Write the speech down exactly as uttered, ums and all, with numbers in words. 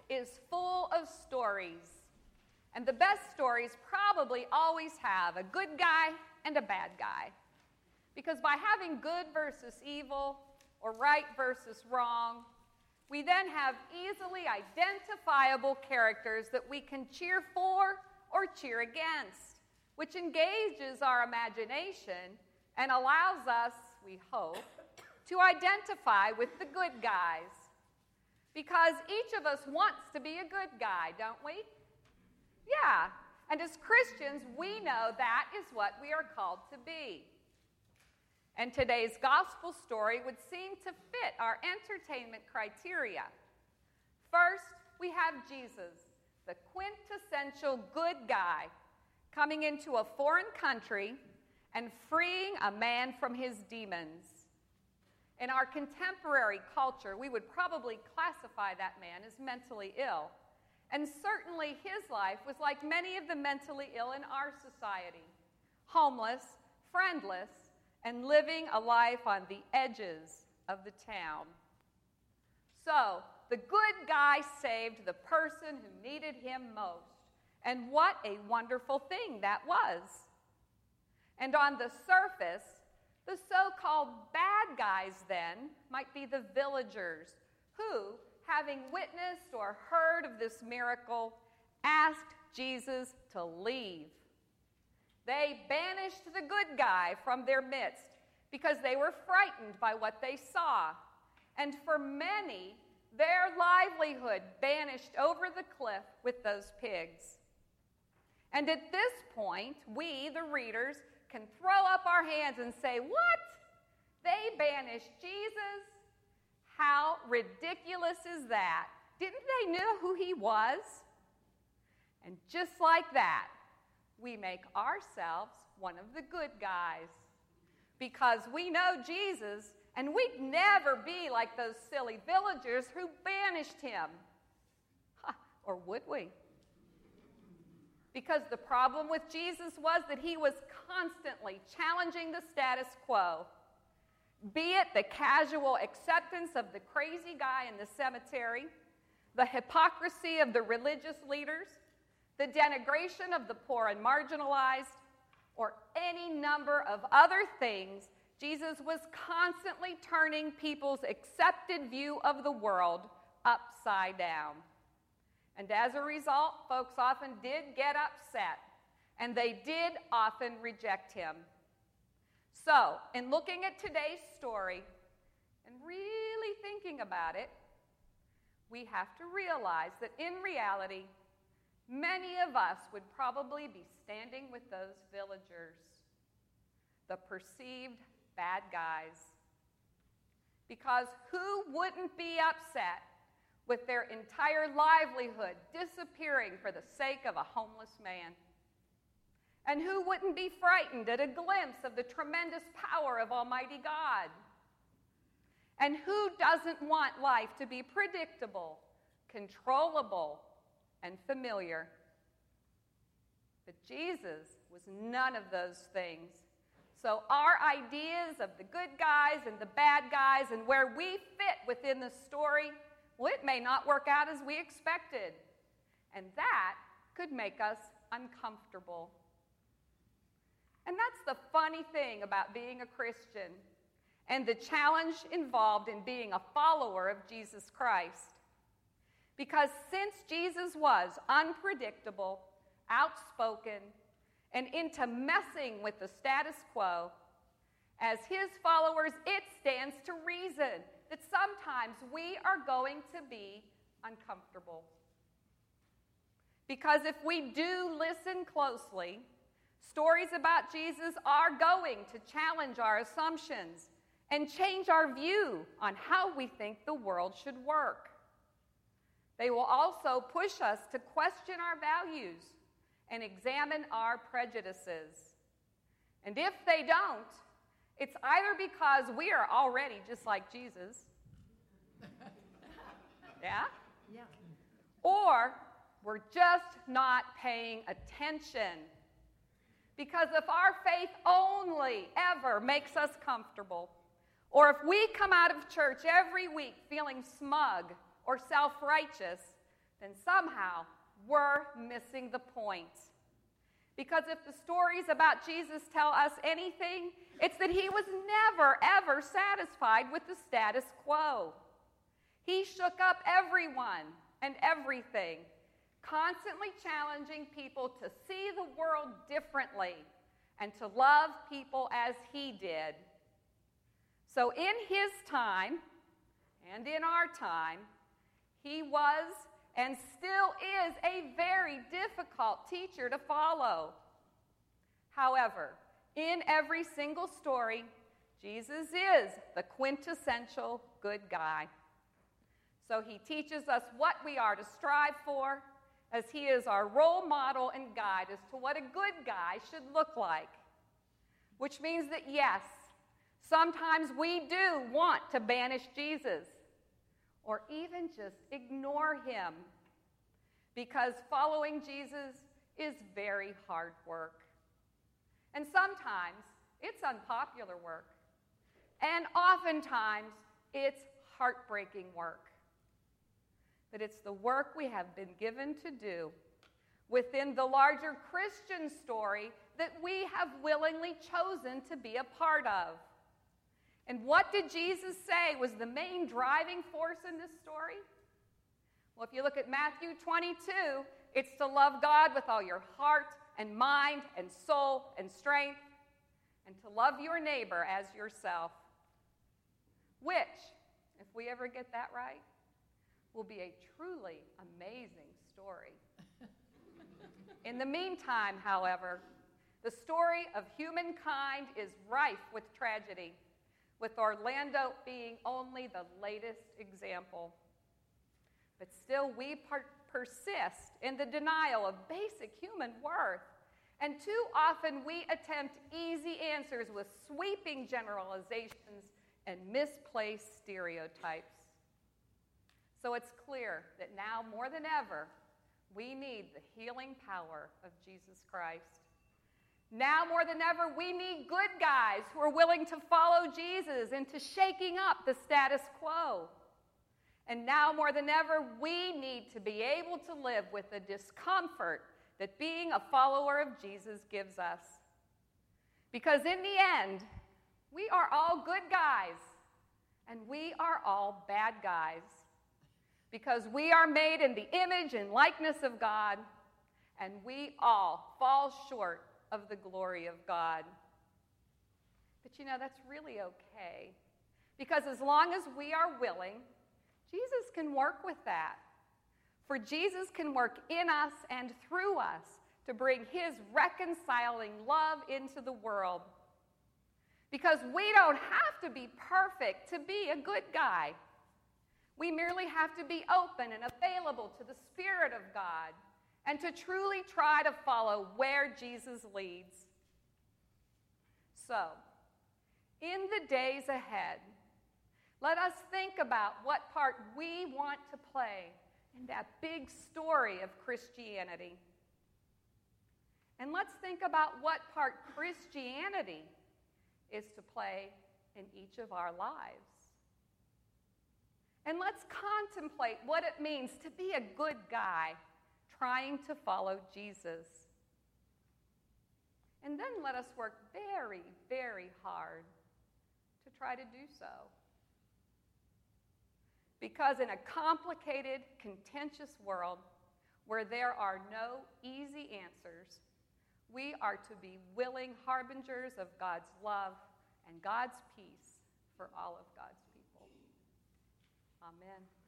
is full of stories. And the best stories probably always have a good guy and a bad guy. Because by having good versus evil, or right versus wrong, we then have easily identifiable characters that we can cheer for or cheer against, which engages our imagination and allows us, we hope, to identify with the good guys. Because each of us wants to be a good guy, don't we? Yeah, and as Christians, we know that is what we are called to be. And today's gospel story would seem to fit our entertainment criteria. First, we have Jesus, the quintessential good guy, coming into a foreign country and freeing a man from his demons. In our contemporary culture, we would probably classify that man as mentally ill. And certainly his life was like many of the mentally ill in our society, homeless, friendless, and living a life on the edges of the town. So, the good guy saved the person who needed him most. And what a wonderful thing that was. And on the surface, the so-called bad guys then might be the villagers who, having witnessed or heard of this miracle, asked Jesus to leave. They banished the good guy from their midst because they were frightened by what they saw. And for many, their livelihood vanished over the cliff with those pigs. And at this point, we, the readers, can throw up our hands and say, "What? They banished Jesus? How ridiculous is that? Didn't they know who he was?" And just like that, we make ourselves one of the good guys because we know Jesus, and we'd never be like those silly villagers who banished him. Huh, or would we? Because the problem with Jesus was that he was constantly challenging the status quo, be it the casual acceptance of the crazy guy in the cemetery, the hypocrisy of the religious leaders, the denigration of the poor and marginalized, or any number of other things. Jesus was constantly turning people's accepted view of the world upside down. And as a result, folks often did get upset, and they did often reject him. So, in looking at today's story and really thinking about it, we have to realize that in reality, many of us would probably be standing with those villagers, the perceived bad guys. Because who wouldn't be upset with their entire livelihood disappearing for the sake of a homeless man? And who wouldn't be frightened at a glimpse of the tremendous power of Almighty God? And who doesn't want life to be predictable, controllable, and familiar? But Jesus was none of those things. So our ideas of the good guys and the bad guys and where we fit within the story, well, it may not work out as we expected. And that could make us uncomfortable. And that's the funny thing about being a Christian and the challenge involved in being a follower of Jesus Christ. Because since Jesus was unpredictable, outspoken, and into messing with the status quo, as his followers, it stands to reason that sometimes we are going to be uncomfortable. Because if we do listen closely, stories about Jesus are going to challenge our assumptions and change our view on how we think the world should work. They will also push us to question our values and examine our prejudices. And if they don't, it's either because we are already just like Jesus, yeah? Yeah. Or we're just not paying attention. Because if our faith only ever makes us comfortable, or if we come out of church every week feeling smug or self-righteous, then somehow we're missing the point. Because if the stories about Jesus tell us anything, it's that he was never, ever satisfied with the status quo. He shook up everyone and everything, constantly challenging people to see the world differently and to love people as he did. So in his time, and in our time, he was and still is a very difficult teacher to follow. However, in every single story, Jesus is the quintessential good guy. So he teaches us what we are to strive for, as he is our role model and guide as to what a good guy should look like. Which means that, yes, sometimes we do want to banish Jesus, or even just ignore him, because following Jesus is very hard work. And sometimes it's unpopular work, and oftentimes it's heartbreaking work. But it's the work we have been given to do within the larger Christian story that we have willingly chosen to be a part of. And what did Jesus say was the main driving force in this story? Well, if you look at Matthew twenty-two, it's to love God with all your heart and mind and soul and strength, and to love your neighbor as yourself, which, if we ever get that right, will be a truly amazing story. In the meantime, however, the story of humankind is rife with tragedy, with Orlando being only the latest example. But still, we per- persist in the denial of basic human worth, and too often we attempt easy answers with sweeping generalizations and misplaced stereotypes. So it's clear that now more than ever, we need the healing power of Jesus Christ. Now more than ever, we need good guys who are willing to follow Jesus into shaking up the status quo. And now more than ever, we need to be able to live with the discomfort that being a follower of Jesus gives us. Because in the end, we are all good guys, and we are all bad guys. Because we are made in the image and likeness of God, and we all fall short of the glory of God. But you know, that's really okay. Because as long as we are willing, Jesus can work with that. For Jesus can work in us and through us to bring his reconciling love into the world. Because we don't have to be perfect to be a good guy. We merely have to be open and available to the Spirit of God and to truly try to follow where Jesus leads. So, in the days ahead, let us think about what part we want to play in that big story of Christianity. And let's think about what part Christianity is to play in each of our lives. And let's contemplate what it means to be a good guy trying to follow Jesus. And then let us work very, very hard to try to do so. Because in a complicated, contentious world where there are no easy answers, we are to be willing harbingers of God's love and God's peace for all of God's people. Amen.